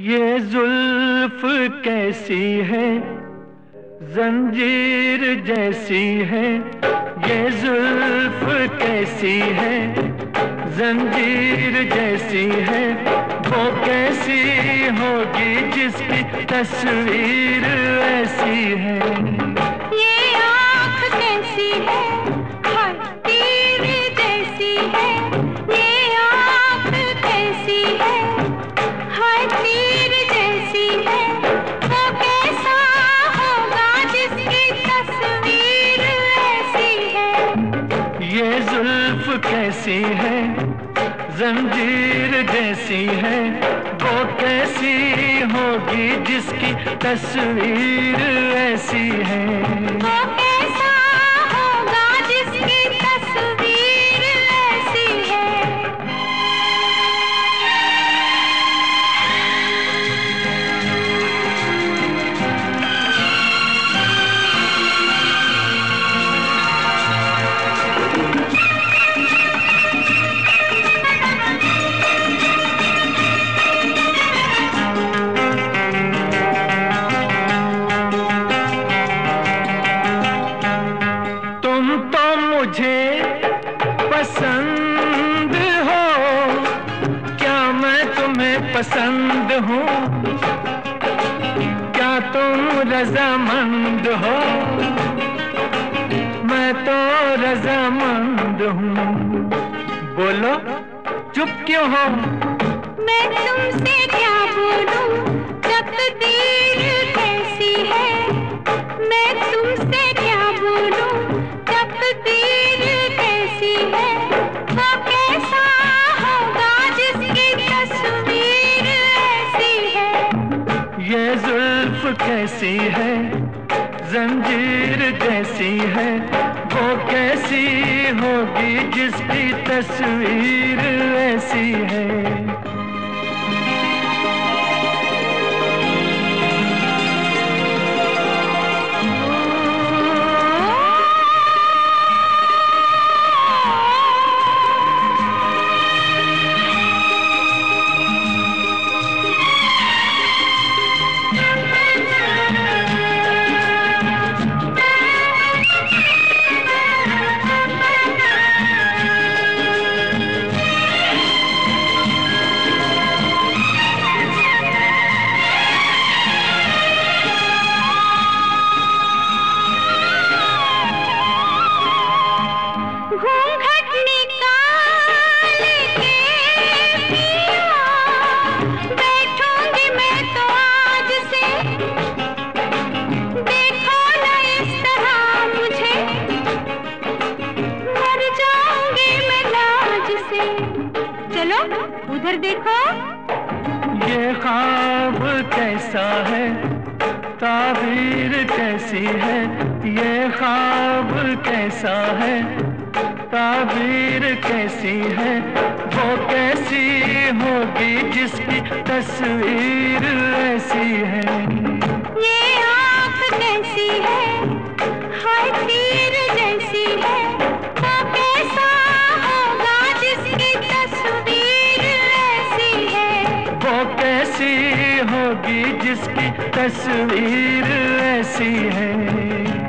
ये जुल्फ कैसी है, जंजीर जैसी है। ये जुल्फ कैसी है, जंजीर जैसी है। वो कैसी होगी जिसकी तस्वीर ऐसी है। ये आँख कैसी है, हाय तीर जैसी है। ये आँख कैसी है, हाय तीर जैसी है। वो कैसा होगा जिसकी तस्वीर ऐसी है। ये जुल्फ कैसी है, जंजीर जैसी है। वो कैसी होगी जिसकी तस्वीर ऐसी है। वो कैसा होगा जिसकी तस्वीर ऐसी है। मुझे पसंद हो, क्या मैं तुम्हें पसंद हूँ? क्या तुम रजामंद हो? मैं तो रजामंद हूँ। बोलो चुप क्यों हो? मैं तुमसे क्या बोलूं, तकदीर कैसी है। मैं तुमसे क्या बोलूं, तकदीर कैसी है। वो कैसा होगा जिसकी तस्वीर ऐसी है। ये जुल्फ कैसी है, जंजीर जैसी है। वो कैसी होगी जिसकी तस्वीर ऐसी है। चलो उधर देखो। ये ख्वाब कैसा है, ताबीर कैसी है। ये ख्वाब कैसा है, ताबीर कैसी है। वो कैसी होगी जिसकी तस्वीर ऐसी है। ये आँख कैसी है, हाय तीर जैसी है। वो कैसा होगा जिसकी तस्वीर ऐसी है। वो कैसी होगी जिसकी तस्वीर ऐसी है।